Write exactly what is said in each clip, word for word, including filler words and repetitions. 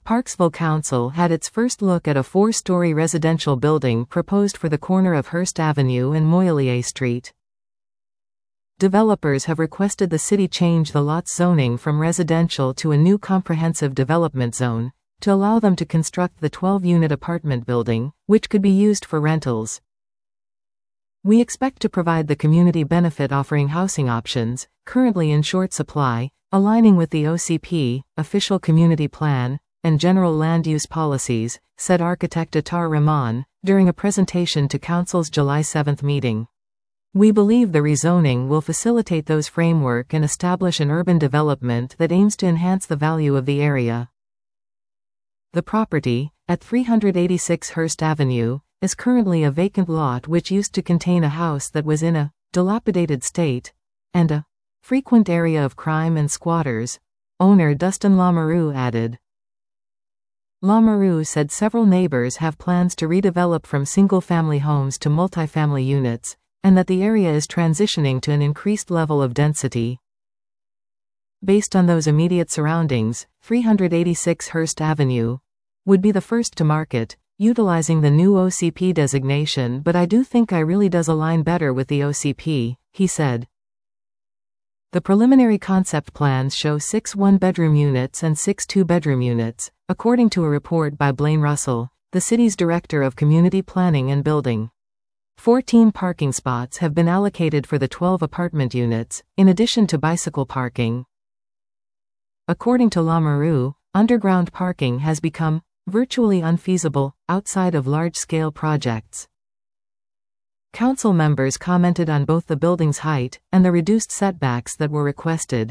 Parksville Council had its first look at a four-story residential building proposed for the corner of Hearst Avenue and Moylier Street. Developers have requested the city change the lot's zoning from residential to a new comprehensive development zone, to allow them to construct the twelve-unit apartment building, which could be used for rentals. We expect to provide the community benefit offering housing options, currently in short supply, aligning with the O C P, official community plan, and general land use policies, said architect Attar Rahman, during a presentation to Council's July seventh meeting. We believe the rezoning will facilitate those framework and establish an urban development that aims to enhance the value of the area. The property, at three eighty-six Hearst Avenue, is currently a vacant lot which used to contain a house that was in a dilapidated state, and a frequent area of crime and squatters, owner Dustin Lamoureux added. Lamoureux said several neighbors have plans to redevelop from single-family homes to multifamily units, and that the area is transitioning to an increased level of density. Based on those immediate surroundings, three eighty-six Hearst Avenue would be the first to market, utilizing the new O C P designation, but I do think I really does align better with the O C P, he said. The preliminary concept plans show six one-bedroom units and six two-bedroom units, according to a report by Blaine Russell, the city's director of community planning and building. Fourteen parking spots have been allocated for the twelve apartment units, in addition to bicycle parking. According to Lamoureux, underground parking has become virtually unfeasible outside of large-scale projects. Council members commented on both the building's height and the reduced setbacks that were requested.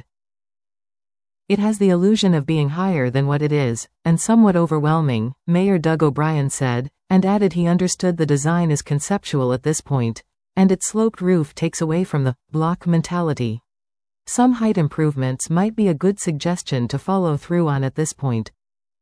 It has the illusion of being higher than what it is, and somewhat overwhelming, Mayor Doug O'Brien said, and added he understood the design is conceptual at this point, and its sloped roof takes away from the block mentality. Some height improvements might be a good suggestion to follow through on at this point.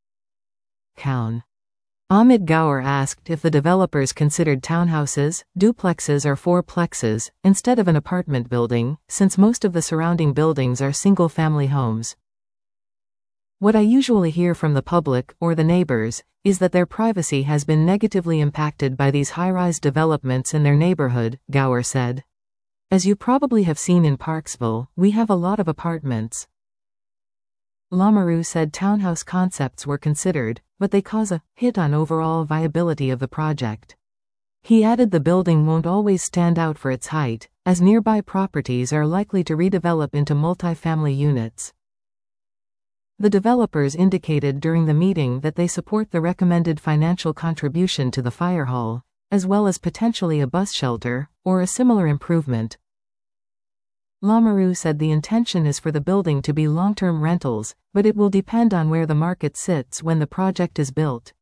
Cown. Ahmed Gower asked if the developers considered townhouses, duplexes or fourplexes, instead of an apartment building, since most of the surrounding buildings are single-family homes. What I usually hear from the public, or the neighbors, is that their privacy has been negatively impacted by these high-rise developments in their neighborhood, Gower said. As you probably have seen in Parksville, we have a lot of apartments. Lamoureux said townhouse concepts were considered, but they cause a hit on overall viability of the project. He added the building won't always stand out for its height, as nearby properties are likely to redevelop into multifamily units. The developers indicated during the meeting that they support the recommended financial contribution to the fire hall, as well as potentially a bus shelter, or a similar improvement. Lamoureux said the intention is for the building to be long-term rentals, but it will depend on where the market sits when the project is built.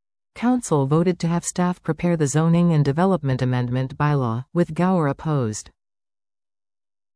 Council voted to have staff prepare the zoning and development amendment bylaw, with Gower opposed.